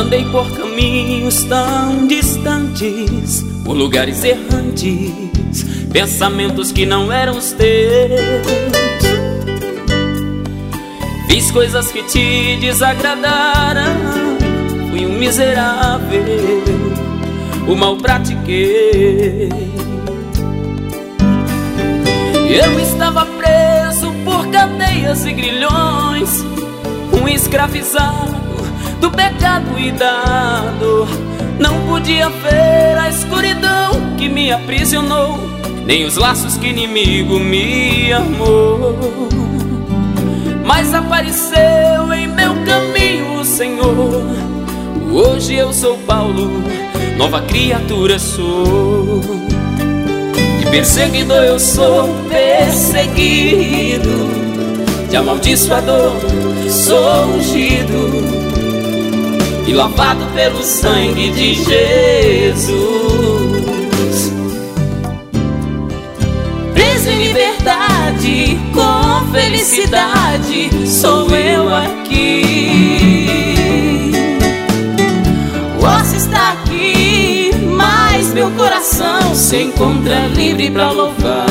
Andei por caminhos tão distantes, por lugares errantes, pensamentos que não eram os teus. Fiz coisas que te desagradaram, fui um miserável, o mal pratiquei. Eu estava preso por cadeias e grilhões, um escravizado do pecado e da dor. Não podia ver a escuridão que me aprisionou, nem os laços que inimigo me armou. Mas apareceu em meu caminho o Senhor. Hoje eu sou Paulo, nova criatura sou. De perseguidor eu sou perseguido, de amaldiçoador sou ungido e lavado pelo sangue de Jesus. Preso em liberdade, com felicidade, sou eu aqui. O osso está aqui, mas meu coração se encontra livre pra louvar.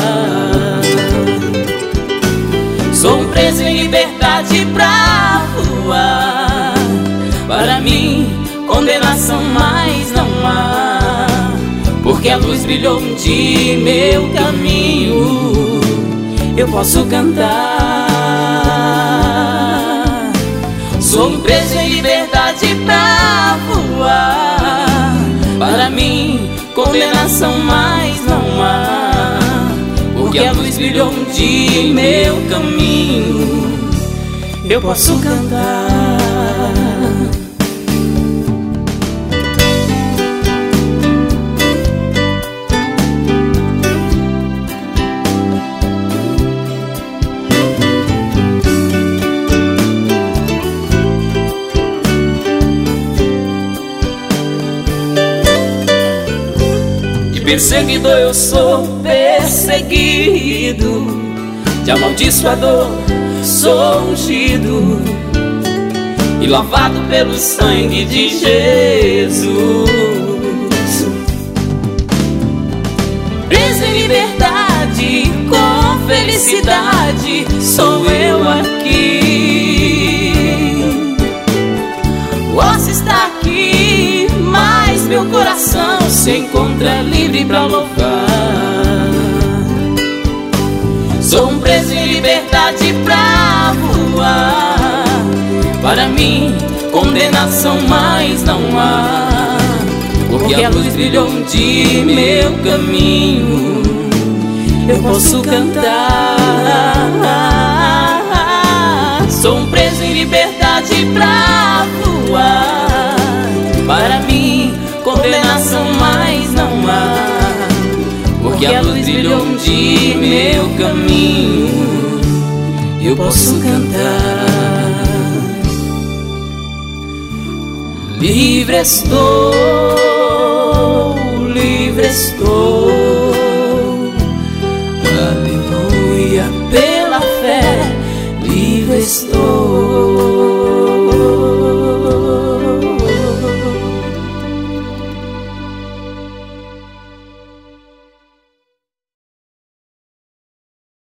Sou um preso em liberdade pra voar. Para mim, condenação mais não há, porque a luz brilhou de meu caminho. Eu posso cantar. Sou um preso em liberdade pra voar. Para mim, condenação mais não há, porque a luz brilhou de meu caminho. Eu posso cantar. Perseguidor eu sou perseguido, de amaldiçoador sou ungido e lavado pelo sangue de Jesus. Preso em liberdade, com felicidade, sou eu aqui. O osso está aqui, mas meu coração se encontra livre pra louvar. Sou um preso em liberdade pra voar. Para mim, condenação mais não há, porque a luz brilhou de meu caminho. Eu posso cantar. Sou um preso em liberdade pra voar. Para mim, condenação mais não há, porque a luz brilhou de meu caminho. Eu posso cantar. Livre estou, livre estou. Aleluia, pela fé, livre estou.